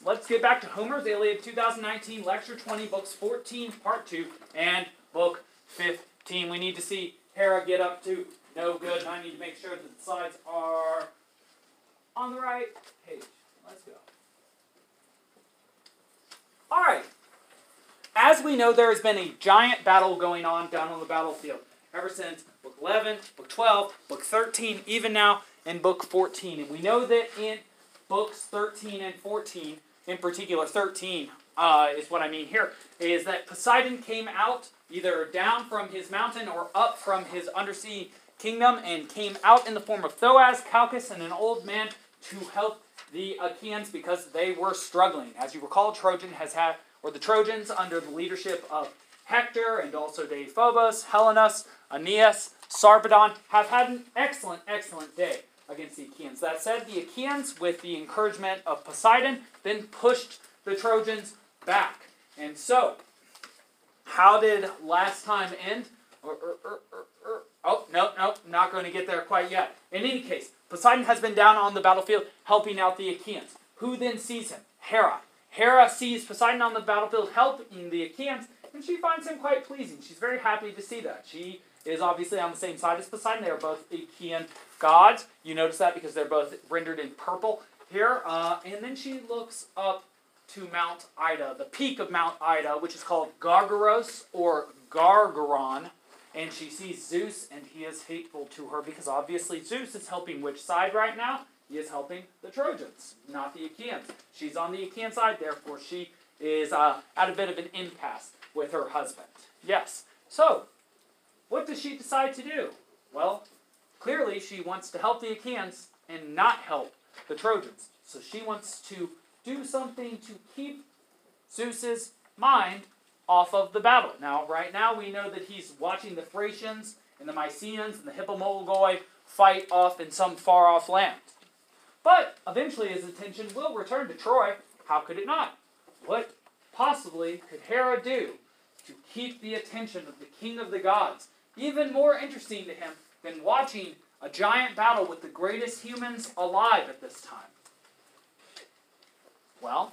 let's get back to Homer's Iliad 2019, Lecture 20, Books 14, Part 2, and Book 15. We need to see Hera get up to no good, and I need to make sure that the slides are on the right page. Let's go. Alright. As we know, there has been a giant battle going on down on the battlefield ever since Book 11, Book 12, Book 13, even now in Book 14. And we know that in Books 13 and 14, in particular 13 is what I mean here, is that Poseidon came out either down from his mountain or up from his undersea kingdom and came out in the form of Thoas, Calchas, and an old man to help the Achaeans because they were struggling. As you recall, the Trojans under the leadership of Hector and also Deiphobus, Helenus, Aeneas, Sarpedon have had an excellent day against the Achaeans. That said, the Achaeans, with the encouragement of Poseidon, then pushed the Trojans back. And so, how did last time end? Oh, no, not going to get there quite yet. In any case, Poseidon has been down on the battlefield helping out the Achaeans. Who then sees him? Hera. Hera sees Poseidon on the battlefield helping the Achaeans, and she finds him quite pleasing. She's very happy to see that. She is obviously on the same side as Poseidon. They are both Achaean gods. You notice that because they're both rendered in purple here. And then she looks up to Mount Ida, the peak of Mount Ida, which is called Gargaros or Gargaron. And she sees Zeus, and he is hateful to her because obviously Zeus is helping which side right now? He is helping the Trojans, not the Achaeans. She's on the Achaean side, therefore she is at a bit of an impasse with her husband. Yes. So, what does she decide to do? Well, clearly she wants to help the Achaeans and not help the Trojans. So she wants to do something to keep Zeus's mind off of the battle. Now, right now, we know that he's watching the Thracians and the Mycenaeans and the Hippomolgoi fight off in some far-off land. But eventually his attention will return to Troy. How could it not? What possibly could Hera do to keep the attention of the king of the gods even more interesting to him than watching a giant battle with the greatest humans alive at this time? Well,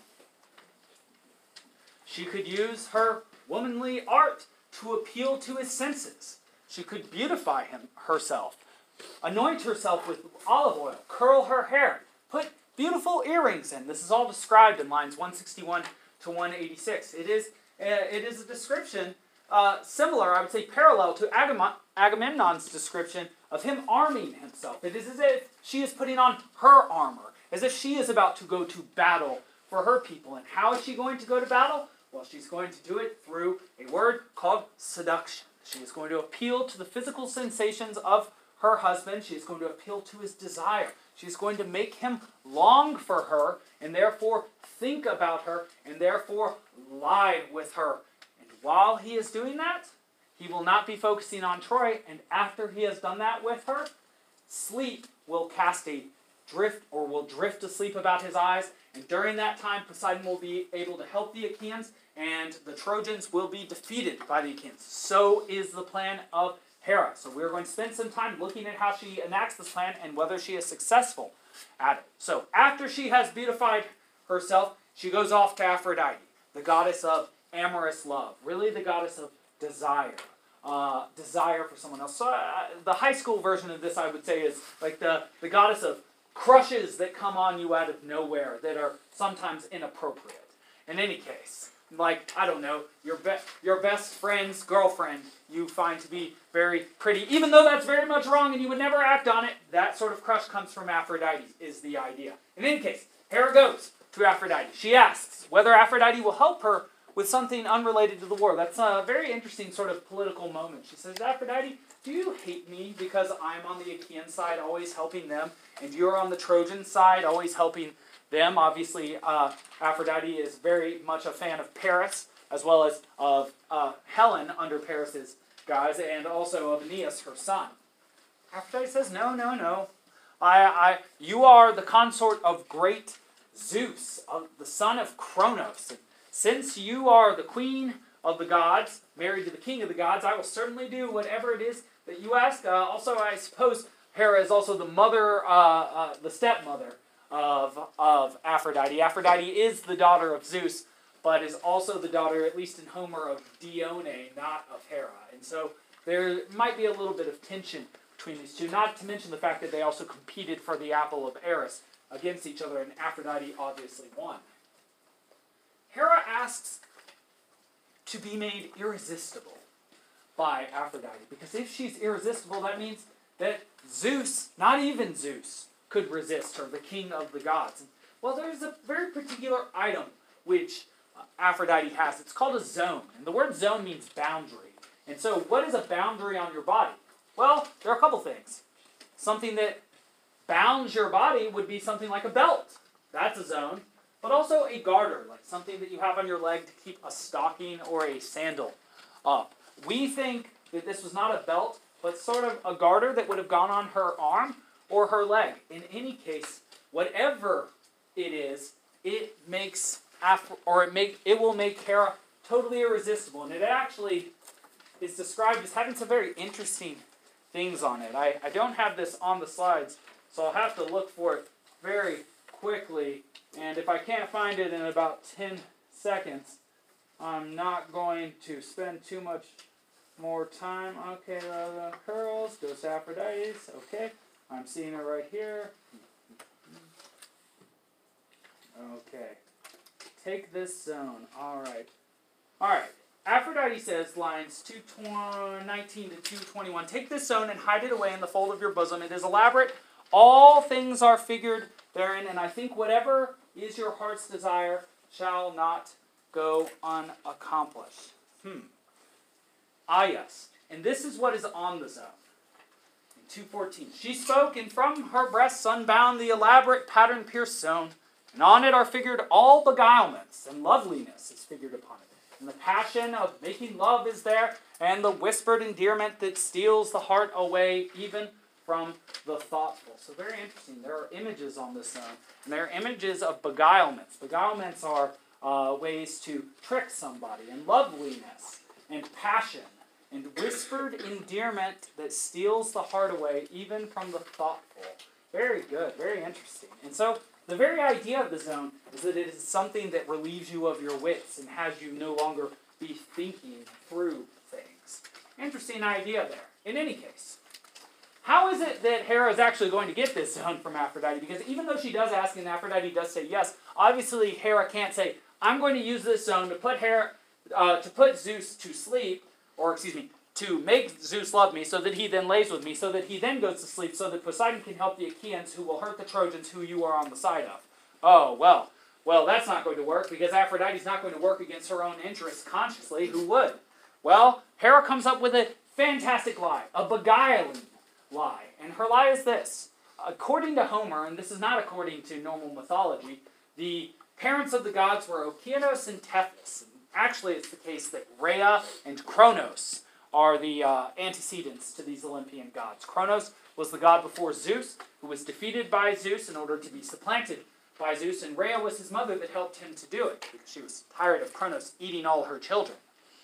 she could use her womanly art to appeal to his senses. She could beautify herself, anoint herself with olive oil, curl her hair, put beautiful earrings in. This is all described in lines 161 to 186. It is a description similar, I would say parallel to Agamemnon's description of him arming himself. It is as if she is putting on her armor, as if she is about to go to battle for her people. And how is she going to go to battle? Well, she's going to do it through a word called seduction. She is going to appeal to the physical sensations of her husband. She is going to appeal to his desire. She is going to make him long for her and therefore think about her and therefore lie with her. And while he is doing that, he will not be focusing on Troy. And after he has done that with her, sleep will cast a drift or will drift asleep about his eyes. And during that time, Poseidon will be able to help the Achaeans and the Trojans will be defeated by the Achaeans. So is the plan of Hera. So we're going to spend some time looking at how she enacts this plan and whether she is successful at it. So after she has beautified herself, she goes off to Aphrodite, the goddess of amorous love, really the goddess of desire. Desire for someone else. So the high school version of this, I would say, is like the goddess of crushes that come on you out of nowhere that are sometimes inappropriate. In any case, like, I don't know, your best friend's girlfriend you find to be very pretty, even though that's very much wrong and you would never act on it, that sort of crush comes from Aphrodite, is the idea. In any case, Hera goes to Aphrodite. She asks whether Aphrodite will help her with something unrelated to the war. That's a very interesting sort of political moment. She says, Aphrodite, do you hate me because I'm on the Achaean side always helping them, and you're on the Trojan side always helping them? Obviously, Aphrodite is very much a fan of Paris, as well as of Helen under Paris's guise, and also of Aeneas, her son. Aphrodite says, no. You are the consort of great Zeus, the son of Kronos. And since you are the queen of the gods, married to the king of the gods, I will certainly do whatever it is that you ask. Also, I suppose Hera is also the mother, the stepmother of Aphrodite. Aphrodite is the daughter of Zeus, but is also the daughter, at least in Homer, of Dione, not of Hera. And so there might be a little bit of tension between these two, not to mention the fact that they also competed for the apple of Eris against each other, and Aphrodite obviously won. Hera asks to be made irresistible by Aphrodite, because if she's irresistible, that means that Zeus, not even Zeus, could resist her, the king of the gods. Well, there's a very particular item which Aphrodite has. It's called a zone, and the word zone means boundary. And so what is a boundary on your body? Well, there are a couple things. Something that bounds your body would be something like a belt. That's a zone. But also a garter, like something that you have on your leg to keep a stocking or a sandal up. We think that this was not a belt, but sort of a garter that would have gone on her arm or her leg. In any case, whatever it is, it makes it will make Hera totally irresistible. And it actually is described as having some very interesting things on it. I don't have this on the slides, so I'll have to look for it very quickly. And if I can't find it in about 10 seconds, I'm not going to spend too much more time. Okay, curls, goes to Aphrodite's. Okay, I'm seeing it right here. Okay, take this zone. All right. Aphrodite says, lines 219 to 221, take this zone and hide it away in the fold of your bosom. It is elaborate. All things are figured therein, and I think whatever is your heart's desire shall not go unaccomplished. Yes. And this is what is on the zone. In 214, she spoke, and from her breast sunbound the elaborate pattern-pierced zone, and on it are figured all beguilements, and loveliness is figured upon it. And the passion of making love is there, and the whispered endearment that steals the heart away, even from the thoughtful. So very interesting. There are images on this zone, and there are images of beguilements. Beguilements are ways to trick somebody, and loveliness, and passion, and whispered endearment that steals the heart away, even from the thoughtful. Very good, very interesting. And so the very idea of the zone is that it is something that relieves you of your wits and has you no longer be thinking through things. Interesting idea there. In any case, how is it that Hera is actually going to get this zone from Aphrodite? Because even though she does ask and Aphrodite does say yes, obviously Hera can't say, I'm going to use this zone to put Zeus to sleep, or excuse me, to make Zeus love me so that he then lays with me, so that he then goes to sleep, so that Poseidon can help the Achaeans who will hurt the Trojans who you are on the side of. Oh, well, that's not going to work, because Aphrodite's not going to work against her own interests consciously. Who would? Well, Hera comes up with a fantastic lie, a beguiling lie. And her lie is this. According to Homer, and this is not according to normal mythology, the parents of the gods were Okeanos and Tethys. Actually, it's the case that Rhea and Kronos are the antecedents to these Olympian gods. Kronos was the god before Zeus, who was defeated by Zeus in order to be supplanted by Zeus, and Rhea was his mother that helped him to do it, because she was tired of Kronos eating all her children.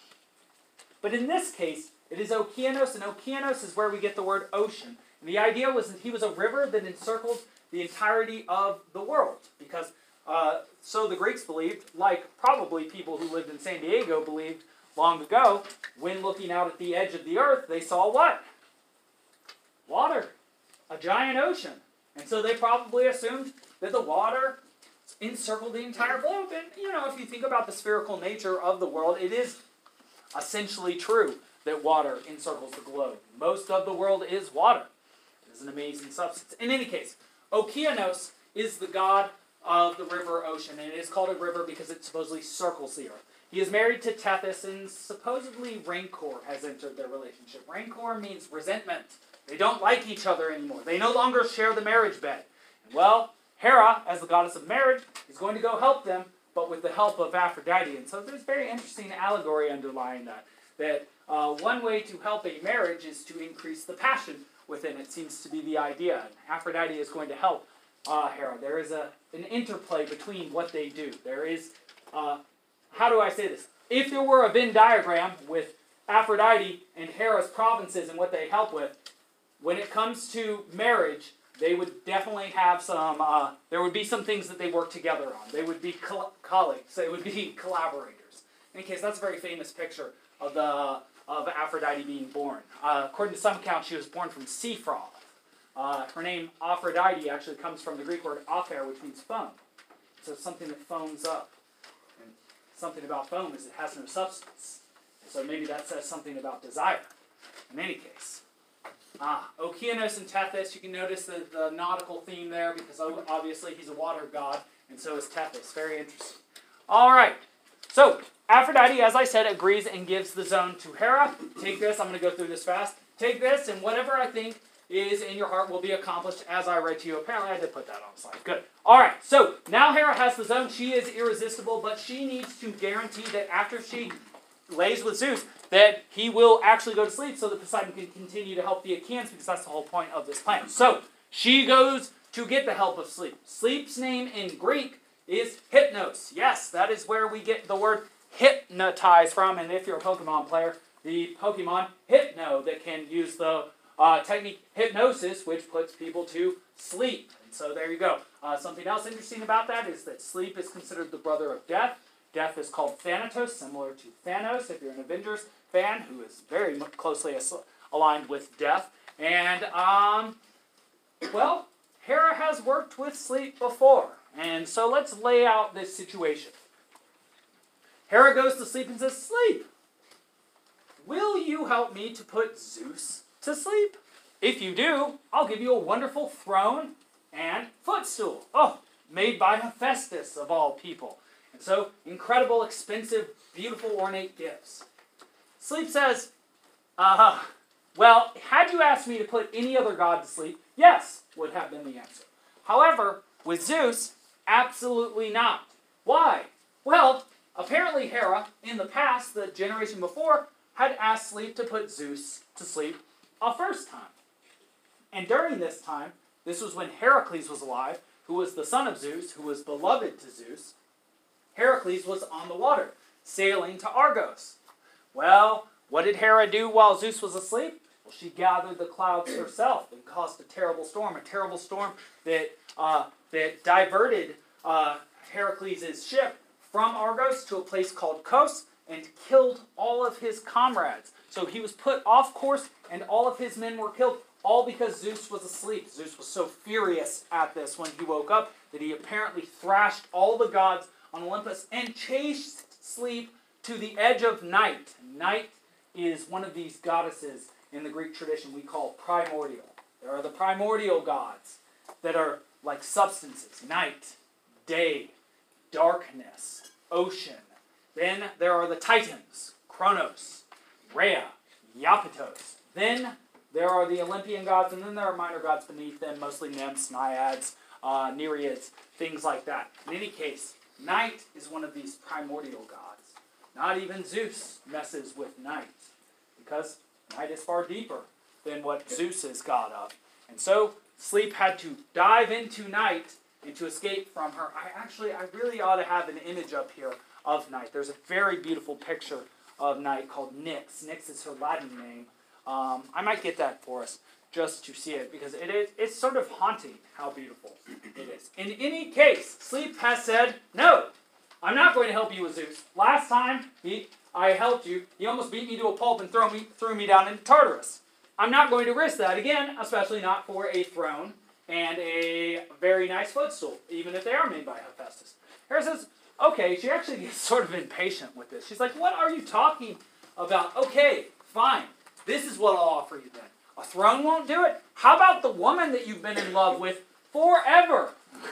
But in this case, it is Okeanos, and Okeanos is where we get the word ocean. And the idea was that he was a river that encircled the entirety of the world, because so the Greeks believed, like probably people who lived in San Diego believed long ago, when looking out at the edge of the earth, they saw what? Water. A giant ocean. And so they probably assumed that the water encircled the entire globe. And, if you think about the spherical nature of the world, it is essentially true that water encircles the globe. Most of the world is water. It is an amazing substance. In any case, Okeanos is the god of the river ocean, and it is called a river because it supposedly circles the earth. He is married to Tethys, and supposedly Rancor has entered their relationship. Rancor means resentment. They don't like each other anymore. They no longer share the marriage bed. And well, Hera, as the goddess of marriage, is going to go help them, but with the help of Aphrodite. And so there's very interesting allegory underlying that. That one way to help a marriage is to increase the passion within it, seems to be the idea. And Aphrodite is going to help Hera. There is an interplay between what they do. There is, how do I say this? If there were a Venn diagram with Aphrodite and Hera's provinces and what they help with, when it comes to marriage, they would definitely have some, there would be some things that they worked together on. They would be colleagues. They would be collaborators. In any case, that's a very famous picture of Aphrodite being born. According to some accounts, she was born from sea froth. Her name, Aphrodite, actually comes from the Greek word apher, which means foam. So it's something that foams up. And something about foam is it has no substance. So maybe that says something about desire. In any case. Okeanos and Tethys, you can notice the nautical theme there because obviously he's a water god, and so is Tethys. Very interesting. All right. So Aphrodite, as I said, agrees and gives the zone to Hera. Take this. I'm going to go through this fast. Take this, and whatever I think is in your heart will be accomplished as I read to you. Apparently, I did put that on the slide. Good. All right. So now Hera has the zone. She is irresistible, but she needs to guarantee that after she lays with Zeus, that he will actually go to sleep so that Poseidon can continue to help the Achaeans, because that's the whole point of this plan. So she goes to get the help of sleep. Sleep's name in Greek is Hypnos. Yes, that is where we get the word hypnotize from. And if you're a Pokemon player, the Pokemon Hypno that can use the technique hypnosis, which puts people to sleep. And so there you go. Something else interesting about that is that sleep is considered the brother of death. Death is called Thanatos, similar to Thanos, if you're an Avengers fan, who is very closely aligned with death. And, well, Hera has worked with sleep before. And so let's lay out this situation. Hera goes to sleep and says, "Sleep, will you help me to put Zeus to sleep? If you do, I'll give you a wonderful throne and footstool." Oh, made by Hephaestus, of all people. And so, incredible, expensive, beautiful, ornate gifts. Sleep says, well, had you asked me to put any other god to sleep, yes, would have been the answer. However, with Zeus, absolutely not. Why? Well, apparently Hera, in the past, the generation before, had asked Sleep to put Zeus to sleep a first time. And during this time, this was when Heracles was alive, who was the son of Zeus, who was beloved to Zeus. Heracles was on the water, sailing to Argos. Well, what did Hera do while Zeus was asleep? Well, she gathered the clouds herself and caused a terrible storm that diverted Heracles' ship from Argos to a place called Kos and killed all of his comrades. So he was put off course and all of his men were killed, all because Zeus was asleep. Zeus was so furious at this when he woke up that he apparently thrashed all the gods on Olympus and chased Sleep to the edge of Night. Night is one of these goddesses in the Greek tradition we call primordial. There are the primordial gods that are like substances: night, day, darkness, ocean. Then there are the Titans: Kronos, Rhea, Iapetos. Then there are the Olympian gods, and then there are minor gods beneath them, mostly nymphs, naiads, nereids, things like that. In any case, Night is one of these primordial gods. Not even Zeus messes with Night, because Night is far deeper than what Zeus is god of. And so Sleep had to dive into Night and to escape from her. I really ought to have an image up here of Night. There's a very beautiful picture of Night called Nyx. Nyx is her Latin name. I might get that for us just to see it, because it's sort of haunting how beautiful it is. In any case, Sleep has said, "No, I'm not going to help you with Zeus. Last time I helped you, he almost beat me to a pulp and threw me down into Tartarus. I'm not going to risk that again, especially not for a throne and a very nice footstool, even if they are made by Hephaestus." Hera says, okay, she actually gets sort of impatient with this. She's like, "What are you talking about? Okay, fine. This is what I'll offer you then. A throne won't do it? How about the woman that you've been in love with forever?"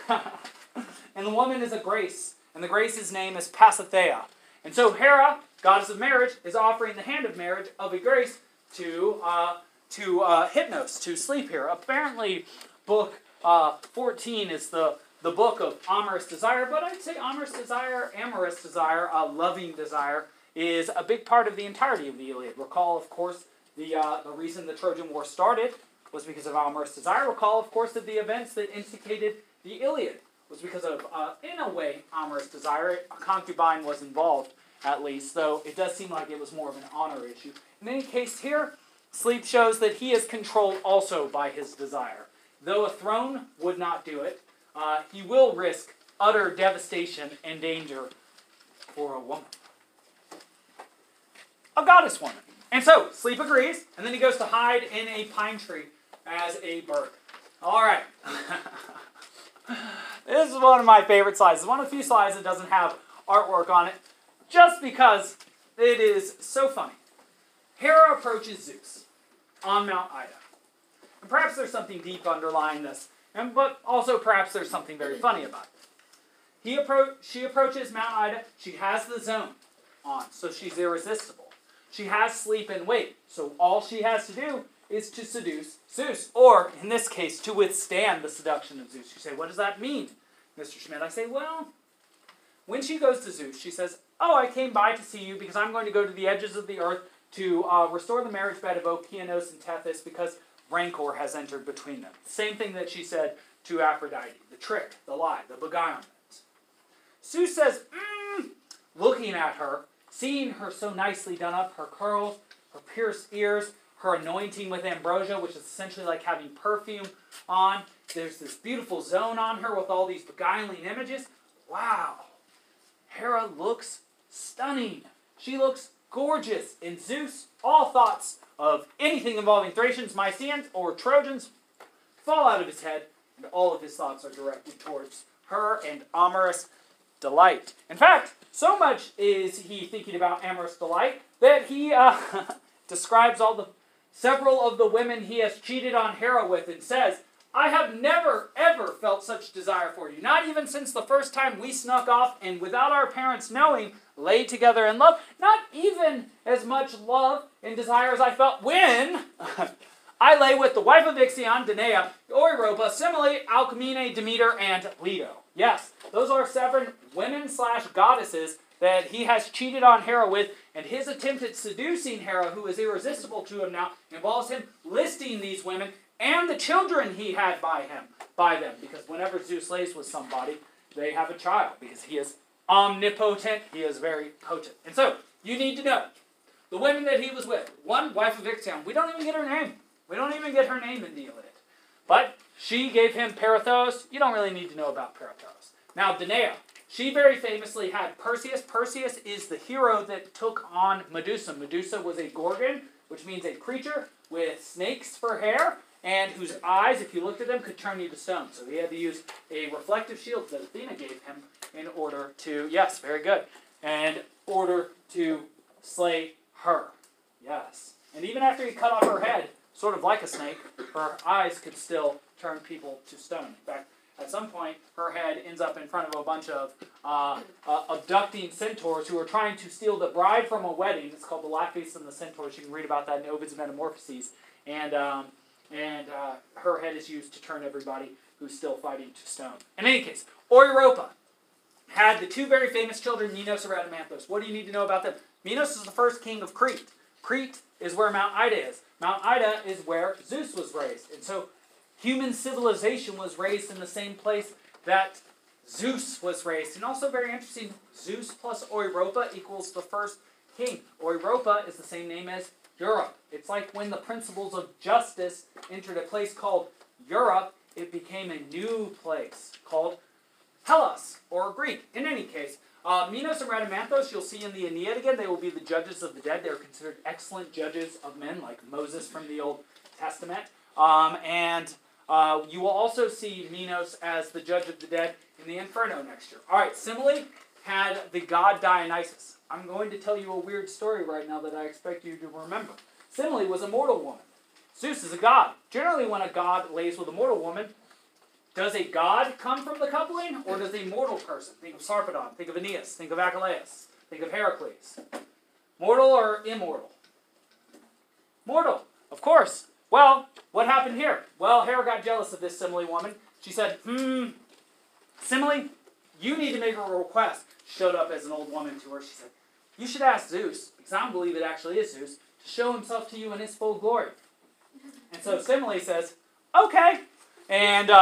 And the woman is a Grace, and the Grace's name is Pasithea. And so Hera, goddess of marriage, is offering the hand of marriage of a Grace to Hypnos, to Sleep here. Apparently, book 14 is the book of amorous desire, but I'd say amorous desire, loving desire, is a big part of the entirety of the Iliad. Recall, of course, the reason the Trojan War started was because of amorous desire. Recall, of course, that the events that instigated the Iliad was because of, in a way, amorous desire. A concubine was involved, at least, though it does seem like it was more of an honor issue. In any case, here, Sleep shows that he is controlled also by his desire. though a throne would not do it, he will risk utter devastation and danger for a woman. A goddess woman. And so, Sleep agrees, and then he goes to hide in a pine tree as a bird. All right. This is one of my favorite slides. It's one of the few slides that doesn't have artwork on it, just because it is so funny. Hera approaches Zeus on Mount Ida. And perhaps there's something deep underlying this, but also perhaps there's something very funny about it. She approaches Mount Ida. She has the zone on, so she's irresistible. She has sleep and wait, so all she has to do is to seduce Zeus, or, in this case, to withstand the seduction of Zeus. You say, what does that mean, Mr. Schmidt? I say, well, when she goes to Zeus, she says, oh, I came by to see you because I'm going to go to the edges of the earth to restore the marriage bed of Okeanos and Tethys because rancor has entered between them. Same thing that she said to Aphrodite, the trick, the lie, the beguilement. Zeus says, looking at her, seeing her so nicely done up, her curls, her pierced ears, her anointing with ambrosia, which is essentially like having perfume on. There's this beautiful zone on her with all these beguiling images. Wow. Hera looks stunning. She looks gorgeous. And Zeus, all thoughts of anything involving Thracians, Mycenaeans, or Trojans fall out of his head, and all of his thoughts are directed towards her and amorous delight. In fact, so much is he thinking about amorous delight that he describes several of the women he has cheated on Hera with and says, I have never, ever felt such desire for you. Not even since the first time we snuck off and without our parents knowing, lay together in love. Not even as much love and desire as I felt when I lay with the wife of Ixion, Danae, Oiropa, Semele, Alcmene, Demeter, and Leto. Yes, those are 7 women/goddesses that he has cheated on Hera with, and his attempt at seducing Hera, who is irresistible to him now, involves him listing these women and the children he had by them, because whenever Zeus lays with somebody, they have a child, because he is omnipotent, he is very potent. And so, you need to know, the women that he was with, one, wife of Ixion, we don't even get her name. We don't even get her name in the Iliad. But she gave him Perithous. You don't really need to know about Perithous. Now, Danae, she very famously had Perseus. Perseus is the hero that took on Medusa. Medusa was a gorgon, which means a creature with snakes for hair, and whose eyes, if you looked at them, could turn you to stone. So he had to use a reflective shield that Athena gave him in order to, yes, very good, in order to slay her. Yes. And even after he cut off her head, sort of like a snake, her eyes could still turn people to stone. In fact, at some point, her head ends up in front of a bunch of abducting centaurs who are trying to steal the bride from a wedding. It's called the Lapis and the Centaurs. You can read about that in Ovid's Metamorphoses. And her head is used to turn everybody who's still fighting to stone. In any case, Oiropa had the 2 very famous children, Minos and Rhadamanthus. What do you need to know about them? Minos is the first king of Crete. Crete is where Mount Ida is. Mount Ida is where Zeus was raised. And so human civilization was raised in the same place that Zeus was raised. And also very interesting, Zeus plus Oiropa equals the first king. Oiropa is the same name as Europe. It's like when the principles of justice entered a place called Europe, it became a new place called Hellas, or Greek. In any case, Minos and Rhadamanthus, you'll see in the Aeneid again, they will be the judges of the dead. They're considered excellent judges of men, like Moses from the Old Testament. You will also see Minos as the judge of the dead in the Inferno next year. All right, Semele had the god Dionysus. I'm going to tell you a weird story right now that I expect you to remember. Semele was a mortal woman. Zeus is a god. Generally, when a god lays with a mortal woman, does a god come from the coupling, or does a mortal person? Think of Sarpedon, think of Aeneas, think of Achilles, think of Heracles. Mortal or immortal? Mortal, of course. Well, what happened here? Well, Hera got jealous of this Semele woman. She said, Semele, you need to make a request. Showed up as an old woman to her. She said, you should ask Zeus, because I don't believe it actually is Zeus, to show himself to you in his full glory. And so Semele says, okay. And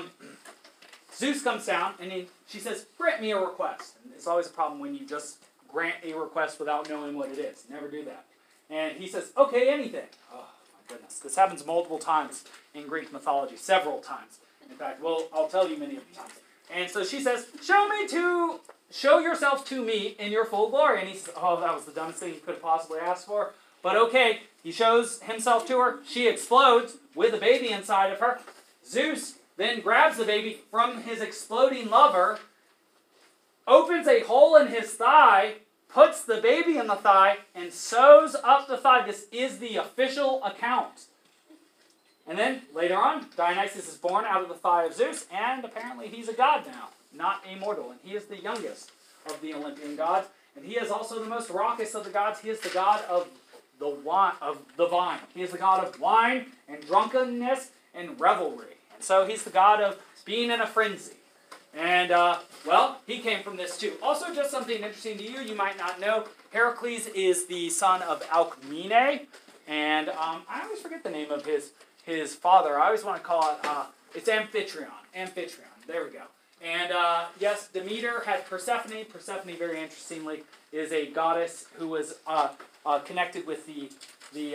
Zeus comes down, and she says, grant me a request. And it's always a problem when you just grant a request without knowing what it is. Never do that. And he says, okay, anything. Oh, my goodness. This happens multiple times in Greek mythology, several times. In fact, I'll tell you many of the times. And so she says, show yourself to me in your full glory. And he says, oh, that was the dumbest thing you could have possibly asked for. But okay, he shows himself to her. She explodes with a baby inside of her. Zeus then grabs the baby from his exploding lover, opens a hole in his thigh, puts the baby in the thigh, and sews up the thigh. This is the official account. And then, later on, Dionysus is born out of the thigh of Zeus, and apparently he's a god now, not a mortal. And he is the youngest of the Olympian gods, and he is also the most raucous of the gods. He is the god of the vine. He is the god of wine and drunkenness and revelry. And so he's the god of being in a frenzy. And, he came from this too. Also, just something interesting to you might not know, Heracles is the son of Alcmene, and I always forget the name of his father. I always want to call it, it's Amphitryon. Amphitryon, there we go. And, yes, Demeter had Persephone. Persephone, very interestingly, is a goddess who was connected with the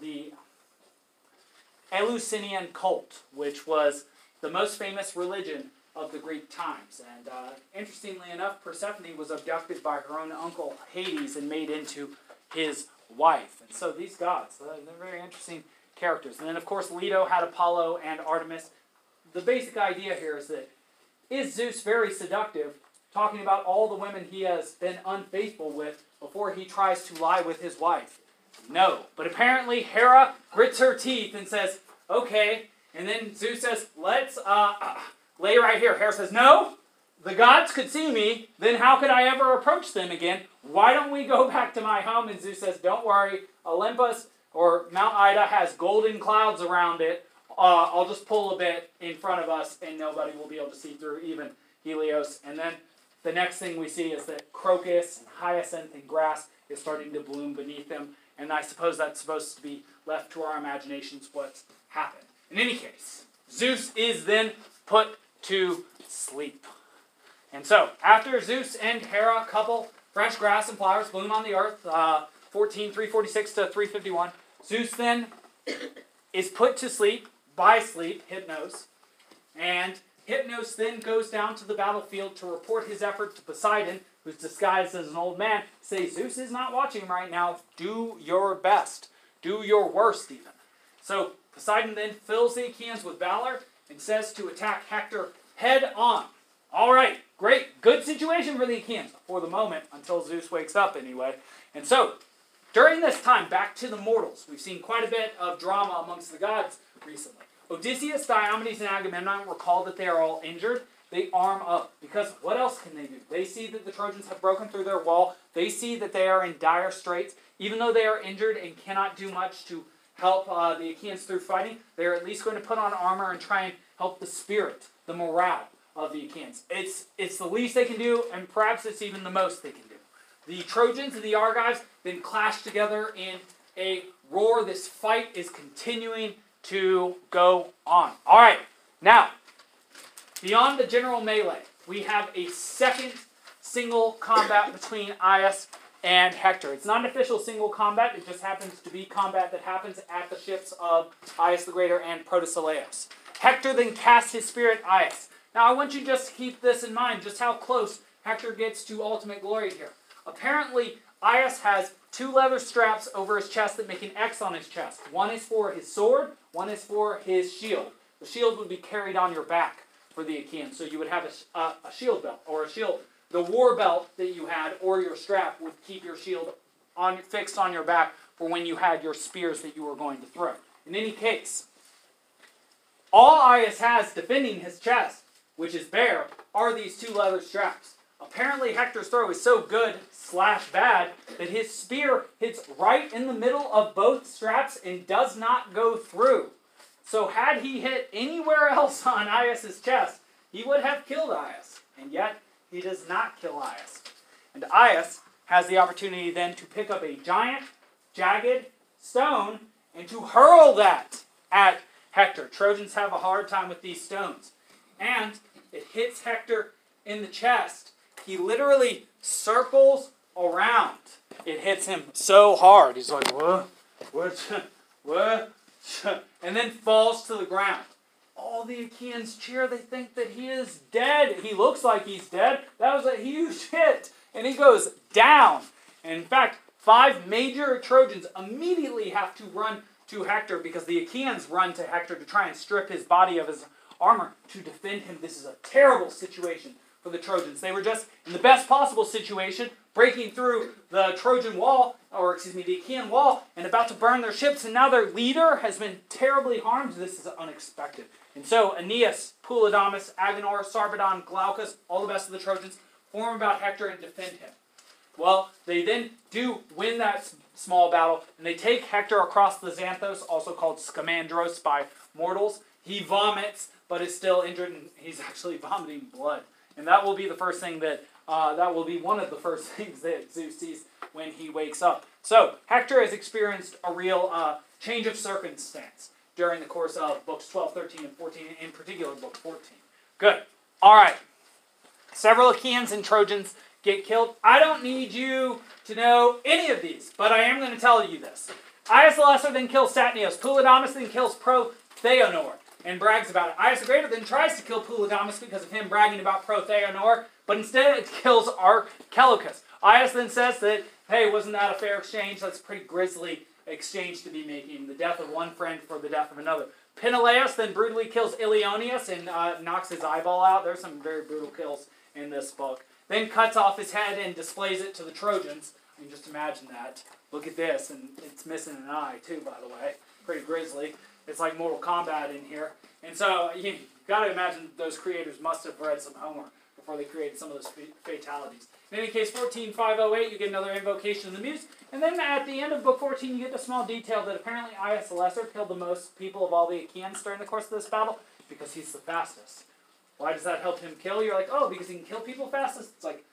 Eleusinian cult, which was the most famous religion of the Greek times. And interestingly enough, Persephone was abducted by her own uncle Hades and made into his wife. And so these gods, they're very interesting characters. And then, of course, Leto had Apollo and Artemis. The basic idea here is that, is Zeus very seductive, talking about all the women he has been unfaithful with before he tries to lie with his wife? No. But apparently Hera grits her teeth and says, okay. And then Zeus says, let's lay right here. Hera says, no, the gods could see me, then how could I ever approach them again? Why don't we go back to my home? And Zeus says, don't worry, Olympus or Mount Ida has golden clouds around it. I'll just pull a bit in front of us and nobody will be able to see through, even Helios. And then the next thing we see is that crocus and hyacinth and grass is starting to bloom beneath them. And I suppose that's supposed to be left to our imaginations what's happened. In any case, Zeus is then put to sleep. And so, after Zeus and Hera couple, fresh grass and flowers bloom on the earth, 346 to 351, Zeus then is put to sleep by sleep, Hypnos, and Hypnos then goes down to the battlefield to report his effort to Poseidon, who's disguised as an old man, say, Zeus is not watching him right now, do your best, do your worst even. So Poseidon then fills the Achaeans with valor and says to attack Hector head on. All right, great, good situation for the Achaeans, for the moment, until Zeus wakes up anyway. And so, during this time, back to the mortals, we've seen quite a bit of drama amongst the gods recently. Odysseus, Diomedes, and Agamemnon recall that they are all injured. They arm up, because what else can they do? They see that the Trojans have broken through their wall. They see that they are in dire straits. Even though they are injured and cannot do much to help the Achaeans through fighting, they're at least going to put on armor and try and help the spirit, the morale of the Achaeans. It's the least they can do, and perhaps it's even the most they can do. The Trojans and the Argives then clash together in a roar. This fight is continuing to go on. All right, now, beyond the general melee, we have a second single combat between Aias and Hector. It's not an official single combat, it just happens to be combat that happens at the ships of Aias the Greater and Protesilaus. Hector then casts his spear at Aias. Now I want you just to keep this in mind, just how close Hector gets to ultimate glory here. Apparently, Aias has two leather straps over his chest that make an X on his chest. One is for his sword, one is for his shield. The shield would be carried on your back for the Achaeans, so you would have a shield belt, or a shield. The war belt that you had, or your strap, would keep your shield fixed on your back for when you had your spears that you were going to throw. In any case, all Aias has defending his chest, which is bare, are these two leather straps. Apparently Hector's throw is so good / bad that his spear hits right in the middle of both straps and does not go through. So had he hit anywhere else on Aias' chest, he would have killed Aias. And yet, he does not kill Aias. And Aias has the opportunity then to pick up a giant, jagged stone and to hurl that at Hector. Trojans have a hard time with these stones. And it hits Hector in the chest. He literally circles around. It hits him so hard. He's like, what? and then falls to the ground. All the Achaeans cheer. They think that he is dead. He looks like he's dead. That was a huge hit. And he goes down. And in fact, 5 major Trojans immediately have to run to Hector because the Achaeans run to Hector to try and strip his body of his armor to defend him. This is a terrible situation for the Trojans. They were just in the best possible situation, breaking through the Trojan wall, or excuse me, the Achaean wall, and about to burn their ships, and now their leader has been terribly harmed. This is unexpected. And so Aeneas, Polydamas, Agenor, Sarpedon, Glaucus, all the best of the Trojans, form about Hector and defend him. Well, they then do win that small battle, and they take Hector across the Xanthos, also called Scamandros by mortals. He vomits, but is still injured, and he's actually vomiting blood. And that will be the first thing that, that will be one of the first things that Zeus sees when he wakes up. So, Hector has experienced a real change of circumstance during the course of books 12, 13, and 14, in particular book 14. Good. All right. Several Achaeans and Trojans get killed. I don't need you to know any of these, but I am going to tell you this. Aias the Lesser then kills Satnios. Polydamas then kills Protheanor and brags about it. Aias the Greater then tries to kill Polydamas because of him bragging about Protheanor, but instead it kills Archelochus. Aias then says that, hey, wasn't that a fair exchange? That's a pretty grisly exchange to be making. The death of one friend for the death of another. Peneleos then brutally kills Ilioneus and knocks his eyeball out. There's some very brutal kills in this book. Then cuts off his head and displays it to the Trojans. I mean, just imagine that. Look at this, and it's missing an eye too, by the way. Pretty grisly. It's like Mortal Kombat in here. And so, you've got to imagine those creators must have read some Homer before they created some of those fatalities. In any case, 14,508, you get another invocation of the Muse. And then at the end of book 14, you get the small detail that apparently Aias the Lesser killed the most people of all the Achaeans during the course of this battle because he's the fastest. Why does that help him kill? You're like, oh, because he can kill people fastest? It's like,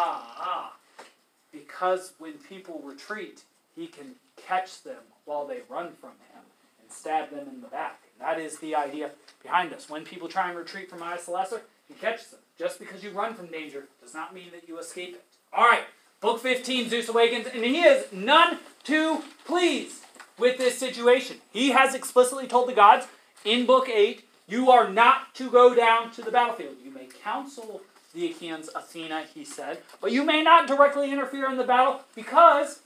because when people retreat, he can catch them while they run from him and stab them in the back. And that is the idea behind this. When people try and retreat from Aias the Lesser, he catches them. Just because you run from danger does not mean that you escape it. All right, book 15, Zeus awakens, and he is none too pleased with this situation. He has explicitly told the gods in book 8, you are not to go down to the battlefield. You may counsel the Achaeans, Athena, he said, but you may not directly interfere in the battle because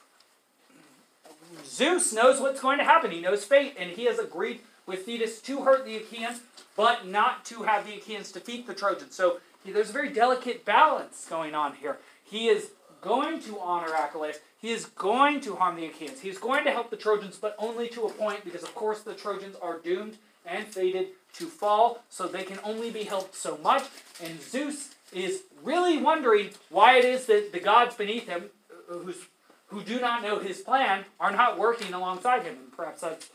Zeus knows what's going to happen. He knows fate, and he has agreed with Thetis to hurt the Achaeans, but not to have the Achaeans defeat the Trojans. So there's a very delicate balance going on here. He is going to honor Achilles. He is going to harm the Achaeans. He is going to help the Trojans, but only to a point, because of course the Trojans are doomed and fated to fall, so they can only be helped so much. And Zeus is really wondering why it is that the gods beneath him, who do not know his plan, are not working alongside him. And perhaps that's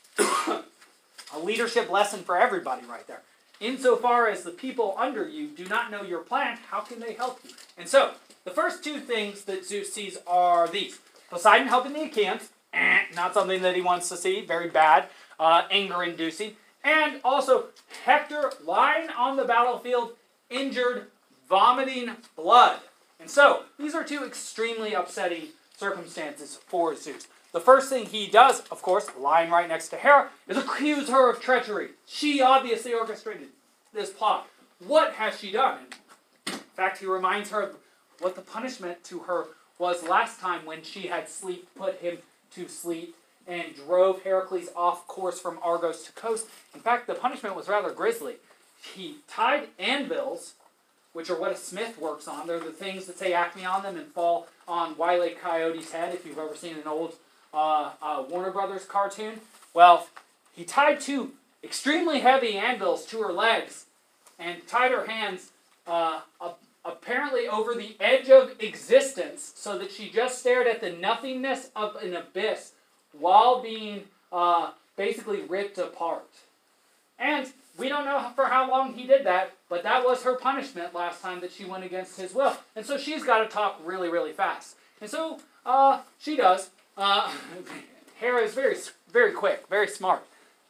a leadership lesson for everybody right there. Insofar as the people under you do not know your plan, how can they help you? And so, the first two things that Zeus sees are these. Poseidon helping the Achaeans, not something that he wants to see, very bad, anger-inducing. And also, Hector lying on the battlefield, injured, vomiting blood. And so, these are two extremely upsetting circumstances for Zeus. The first thing he does, of course, lying right next to Hera, is accuse her of treachery. She obviously orchestrated this plot. What has she done? In fact, he reminds her of what the punishment to her was last time when she had put him to sleep and drove Heracles off course from Argos to Kos. In fact, the punishment was rather grisly. He tied anvils, which are what a smith works on. They're the things that say Acme on them and fall on Wile E. Coyote's head, if you've ever seen an old Warner Brothers cartoon. Well, he tied two extremely heavy anvils to her legs and tied her hands apparently over the edge of existence so that she just stared at the nothingness of an abyss while being basically ripped apart. And we don't know for how long he did that, but that was her punishment last time that she went against his will. And so she's got to talk really, really fast. And so she does. Hera is very, very quick, very smart.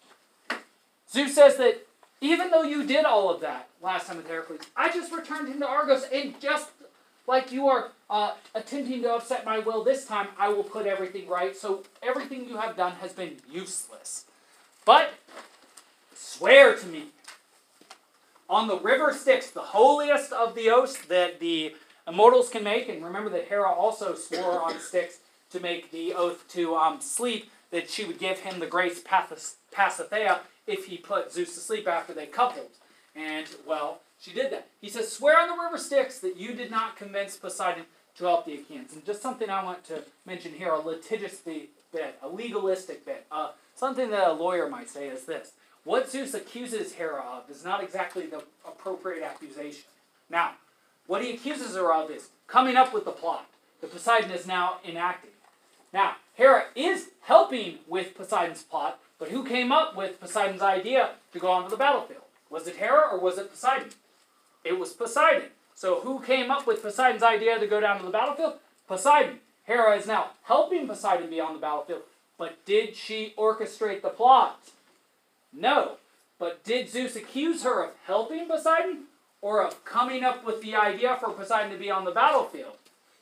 Zeus says that even though you did all of that last time with Heracles, I just returned him to Argos, and just like you are attempting to upset my will this time, I will put everything right. So everything you have done has been useless. But swear to me on the river Styx, the holiest of the oaths that the immortals can make, and remember that Hera also swore on Styx to make the oath to sleep, that she would give him the grace Pasithea if he put Zeus to sleep after they coupled. And, well, she did that. He says, swear on the river Styx that you did not convince Poseidon to help the Achaeans. And just something I want to mention here, a litigious bit, a legalistic bit, something that a lawyer might say is this. What Zeus accuses Hera of is not exactly the appropriate accusation. Now, what he accuses her of is coming up with the plot that Poseidon is now enacting. Now, Hera is helping with Poseidon's plot, but who came up with Poseidon's idea to go onto the battlefield? Was it Hera or was it Poseidon? It was Poseidon. So who came up with Poseidon's idea to go down to the battlefield? Poseidon. Hera is now helping Poseidon be on the battlefield, but did she orchestrate the plot? No. But did Zeus accuse her of helping Poseidon or of coming up with the idea for Poseidon to be on the battlefield?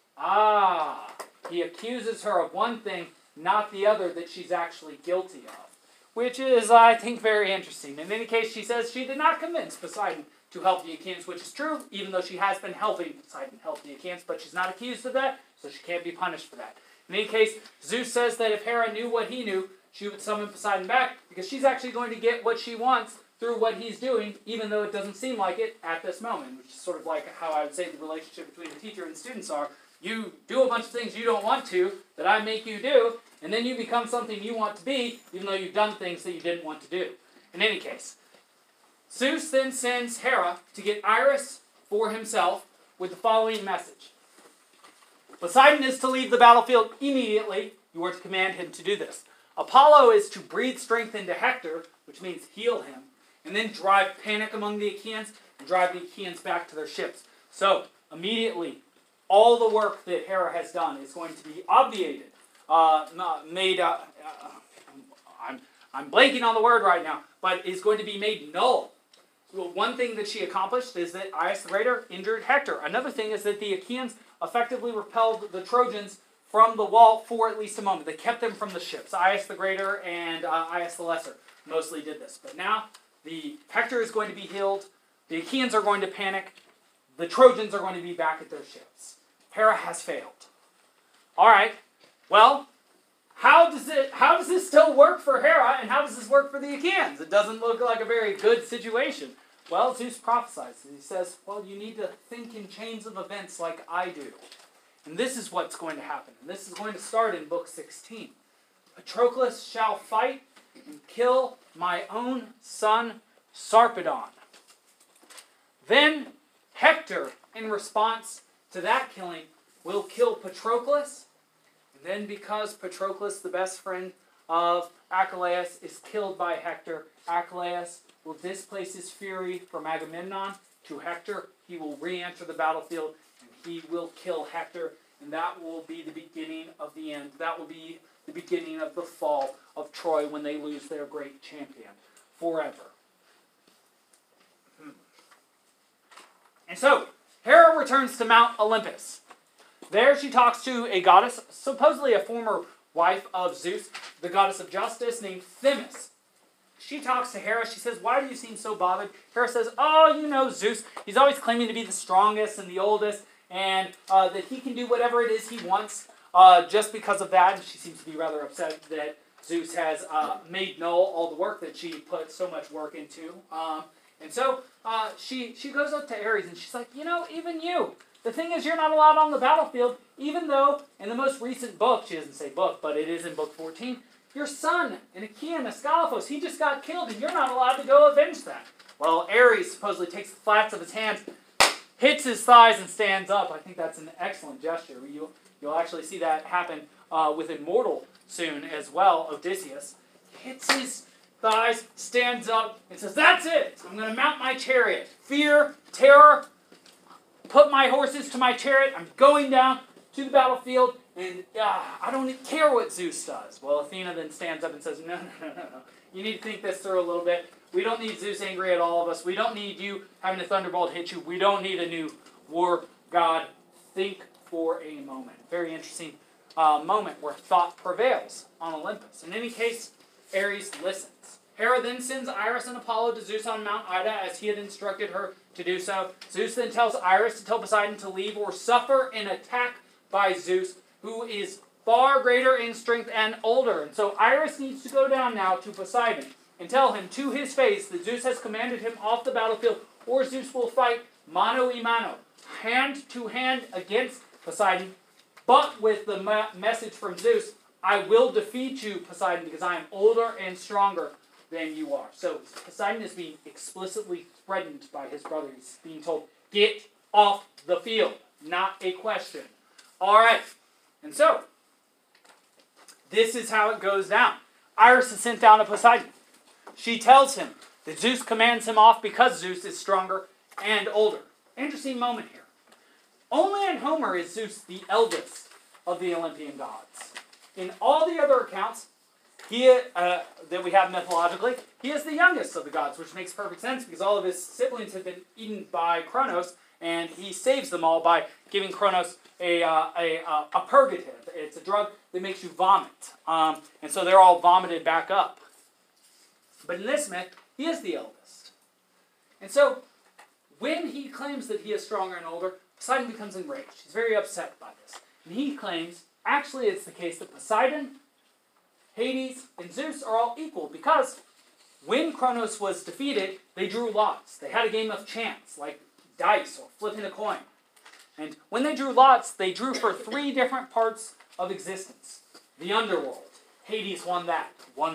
Ah, he accuses her of one thing, not the other that she's actually guilty of. Which is, I think, very interesting. In any case, she says she did not convince Poseidon to help the Achaeans, which is true, even though she has been helping Poseidon help the Achaeans, but she's not accused of that, so she can't be punished for that. In any case, Zeus says that if Hera knew what he knew, she would summon Poseidon back, because she's actually going to get what she wants through what he's doing, even though it doesn't seem like it at this moment, which is sort of like how I would say the relationship between the teacher and students are. You do a bunch of things you don't want to, that I make you do, and then you become something you want to be, even though you've done things that you didn't want to do. In any case, Zeus then sends Hera to get Iris for himself with the following message. Poseidon is to leave the battlefield immediately. You are to command him to do this. Apollo is to breathe strength into Hector, which means heal him, and then drive panic among the Achaeans and drive the Achaeans back to their ships. So, immediately, all the work that Hera has done is going to be obviated. I'm blanking on the word right now, but is going to be made null. So one thing that she accomplished is that Aias the Greater injured Hector. Another thing is that the Achaeans effectively repelled the Trojans from the wall for at least a moment. They kept them from the ships. Aias the Greater and Aias the Lesser mostly did this. But now the Hector is going to be healed. The Achaeans are going to panic. The Trojans are going to be back at their ships. Hera has failed. All right. Well, how does this still work for Hera, and how does this work for the Achaeans? It doesn't look like a very good situation. Well, Zeus prophesies. He says, well, you need to think in chains of events like I do. And this is what's going to happen. And this is going to start in book 16. Patroclus shall fight and kill my own son Sarpedon. Then Hector, in response to that killing, will kill Patroclus. And then because Patroclus, the best friend of Achilles, is killed by Hector, Achilles will displace his fury from Agamemnon to Hector. He will re-enter the battlefield, and he will kill Hector, and that will be the beginning of the end. That will be the beginning of the fall of Troy when they lose their great champion forever. And so, Hera returns to Mount Olympus. There she talks to a goddess, supposedly a former wife of Zeus, the goddess of justice named Themis. She talks to Hera. She says, why do you seem so bothered? Hera says, oh, you know Zeus. He's always claiming to be the strongest and the oldest, and that he can do whatever it is he wants just because of that. And she seems to be rather upset that Zeus has made null all the work that she put so much work into. And so she goes up to Ares and she's like, you know, even you. The thing is, you're not allowed on the battlefield, even though in the most recent book, she doesn't say book, but it is in book 14, your son, an Achaean, Ascalaphus, he just got killed and you're not allowed to go avenge that. Well, Ares supposedly takes the flats of his hands, hits his thighs and stands up. I think that's an excellent gesture. You'll actually see that happen with Immortal soon as well. Odysseus hits his thighs, stands up, and says, that's it! I'm going to mount my chariot. Fear, terror, put my horses to my chariot. I'm going down to the battlefield, and I don't care what Zeus does. Well, Athena then stands up and says, no. You need to think this through a little bit. We don't need Zeus angry at all of us. We don't need you having a thunderbolt hit you. We don't need a new war god. Think for a moment. Very interesting moment where thought prevails on Olympus. In any case, Ares listens. Hera then sends Iris and Apollo to Zeus on Mount Ida as he had instructed her to do so. Zeus then tells Iris to tell Poseidon to leave or suffer an attack by Zeus, who is far greater in strength and older. And so Iris needs to go down now to Poseidon and tell him to his face that Zeus has commanded him off the battlefield, or Zeus will fight mano a mano, hand to hand against Poseidon, but with the message from Zeus, I will defeat you, Poseidon, because I am older and stronger than you are. So Poseidon is being explicitly threatened by his brother. He's being told, get off the field. Not a question. All right. And so, this is how it goes down. Iris is sent down to Poseidon. She tells him that Zeus commands him off because Zeus is stronger and older. Interesting moment here. Only in Homer is Zeus the eldest of the Olympian gods. In all the other accounts that we have mythologically, he is the youngest of the gods, which makes perfect sense because all of his siblings have been eaten by Kronos, and he saves them all by giving Kronos a purgative. It's a drug that makes you vomit. And so they're all vomited back up. But in this myth, he is the eldest. And so, when he claims that he is stronger and older, Poseidon becomes enraged. He's very upset by this. And he claims, actually it's the case that Poseidon, Hades, and Zeus are all equal because when Kronos was defeated, they drew lots. They had a game of chance, like dice or flipping a coin. And when they drew lots, they drew for 3 different parts of existence. The underworld. Hades won that.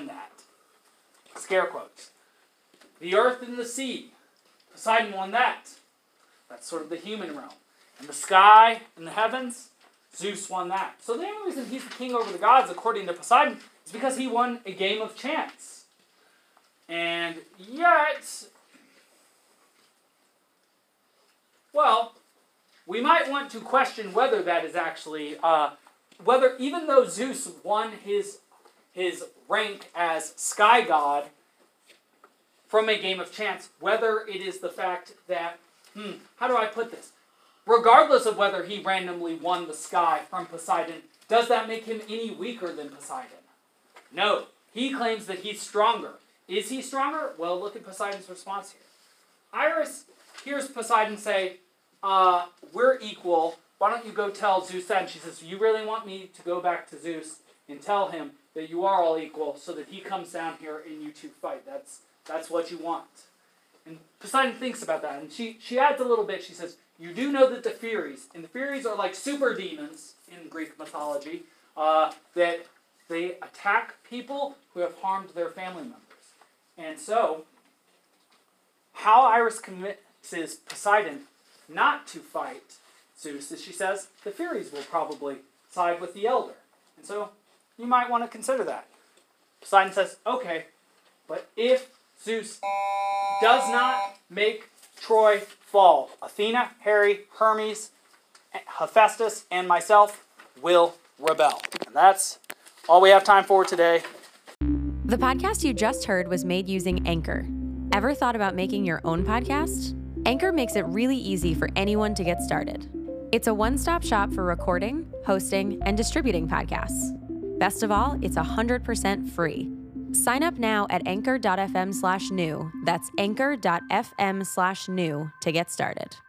Scare quotes. The earth and the sea. Poseidon won that. That's sort of the human realm. And the sky and the heavens, Zeus won that. So the only reason he's the king over the gods, according to Poseidon, is because he won a game of chance. And yet, well, we might want to question whether that is actually, whether even though Zeus won his rank as sky god from a game of chance, whether it is the fact that, how do I put this? Regardless of whether he randomly won the sky from Poseidon, does that make him any weaker than Poseidon? No. He claims that he's stronger. Is he stronger? Well, look at Poseidon's response here. Iris hears Poseidon say, we're equal. Why don't you go tell Zeus that? And she says, you really want me to go back to Zeus and tell him that you are all equal so that he comes down here and you two fight. That's what you want. And Poseidon thinks about that. And she adds a little bit. She says, you do know that the Furies, and the Furies are like super demons in Greek mythology, that they attack people who have harmed their family members. And so, how Iris convinces Poseidon not to fight Zeus is she says, the Furies will probably side with the Elder. And so, you might want to consider that. Poseidon says, okay, but if Zeus does not make Troy fall, Athena, Hera, Hermes, Hephaestus, and myself will rebel. And that's all we have time for today. The podcast you just heard was made using Anchor. Ever thought about making your own podcast? Anchor makes it really easy for anyone to get started. It's a one-stop shop for recording, hosting, and distributing podcasts. Best of all, it's 100% free. Sign up now at anchor.fm/new. That's anchor.fm/new to get started.